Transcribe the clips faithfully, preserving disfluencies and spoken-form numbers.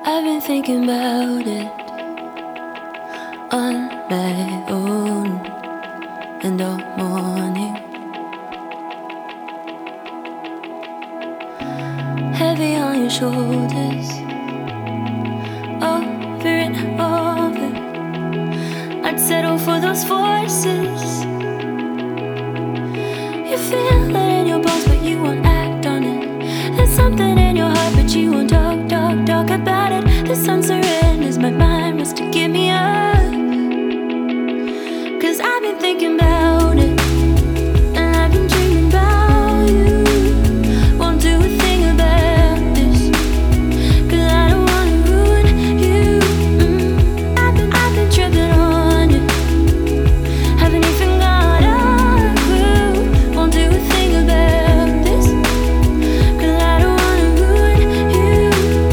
I've been thinking about it on my own and all morning. Heavy on your shoulders, over and over. I'd settle for those voices. You feel it in your bones, but you won't act on it. There's something in your heart, but you won't talk, talk, talk about it. The sun surrenders, my mind wants to give me up. Cause I've been thinking about it, and I've been dreaming about you. Won't do a thing about this, cause I don't wanna ruin you. mm. I've been, I've been tripping on you, haven't even got a clue. Won't do a thing about this, cause I don't wanna ruin you.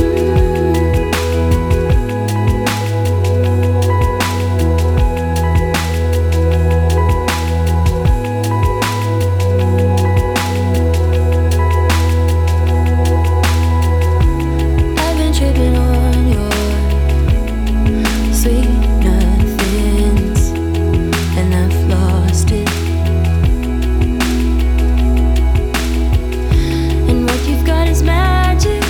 I've been tripping on your sweet nothings, and I've lost it. And what you've got is magic,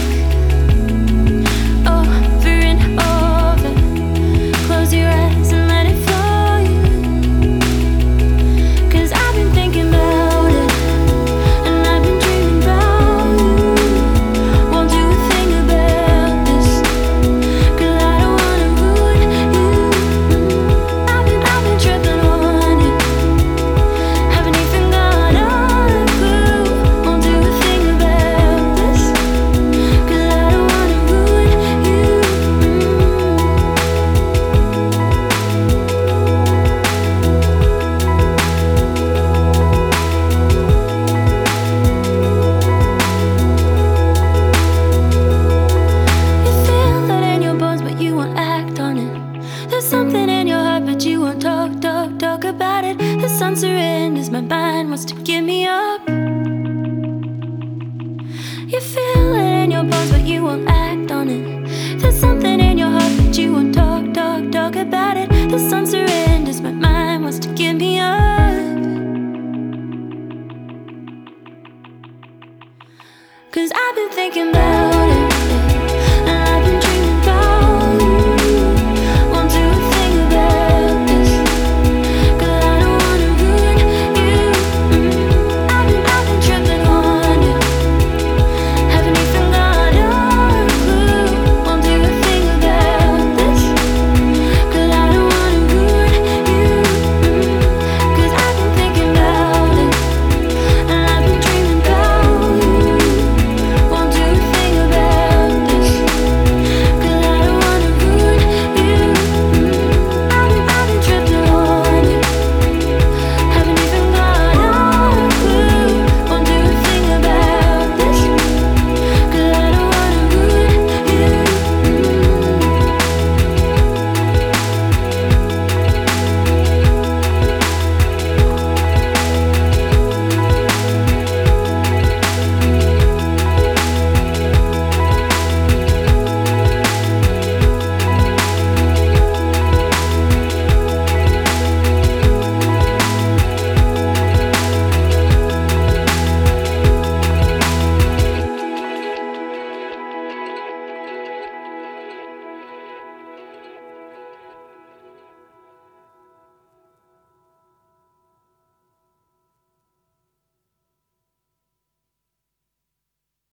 over and over. Close your eyes and let it flow you. Cause I've been thinking about it, and I've been dreaming about you. Won't do a thing about this, cause I don't wanna ruin you. I've been, I've been tripping on you, haven't even got a clue. Won't do a thing about this, cause I don't wanna ruin you. You feel it in your bones, but you won't act on it. There's something in your heart, but you won't talk, talk, talk about it. The sun surrenders, my mind wants to give me up. You feel it in your bones, but you won't act on it. There's something in your heart, but you won't talk, talk, talk about it. The sun surrenders, my mind wants to give me up. Cause I've been thinking about it.